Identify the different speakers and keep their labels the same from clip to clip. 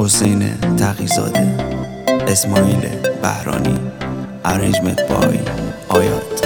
Speaker 1: حسین تقی‌زاده، اسماعیل بهرانی، ارنجمنت بای آیات.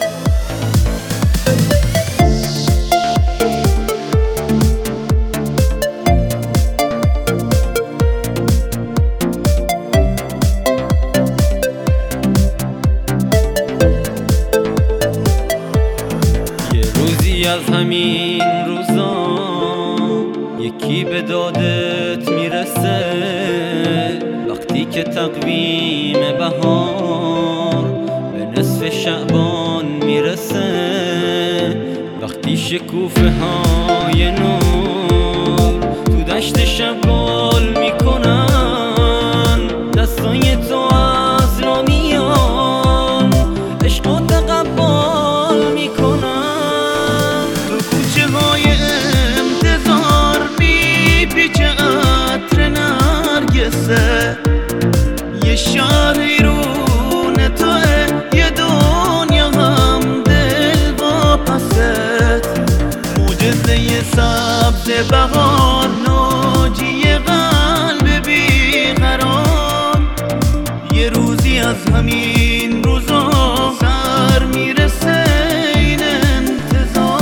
Speaker 2: یه روزی از همین روزا یکی به دادت میرسه، وقتی که تقویم بهار به نصف شعبان میرسه، وقتی شکوفه های نور تو دشت شب گل میکنن، دستای تو از را میان عشق و تقبل میکنن. تو کوچه های انتظار میپیچه عطر نرگسه، یه شهری رون توه، یه دنیا هم دل واپست، معجزه سبز بهار، ناجی قلب بیقرار. یه روزی از همین روزا سر میرسه این انتظار.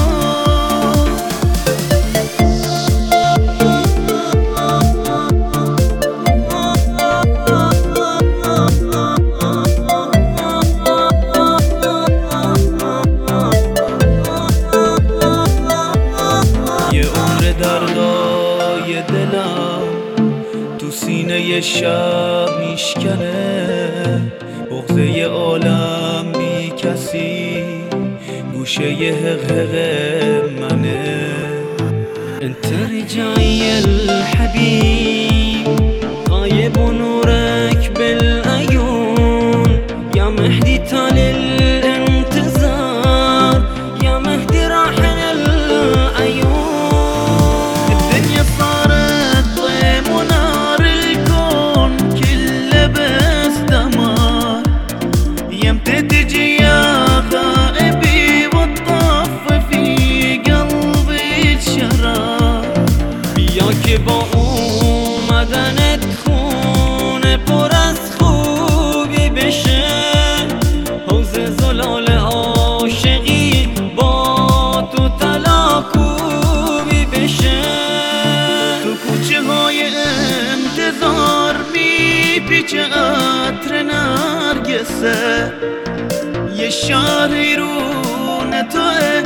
Speaker 2: یه عمر دردای دلم تو سینه شب میشکنه، بغضه عالم بی کسی گوشه ی حقه منه. انت رجعي الحبيب غايب نورك بالعيون، يا مهدي طال الانتظار، يا مهدي راحل العيون. الدنيا صارت ضيم ونار، الكون كله بس دمار، يمتى تجي يا غائبي والطف في قلبي الشرار. بیا که با اومدنت خونه پر از خوبی بشه، حوض زلال عاشقی با تو تلاکوبی بشه. تو کوچه های انتظار میپیچه عطر نرگسه، یه شهری رون توه،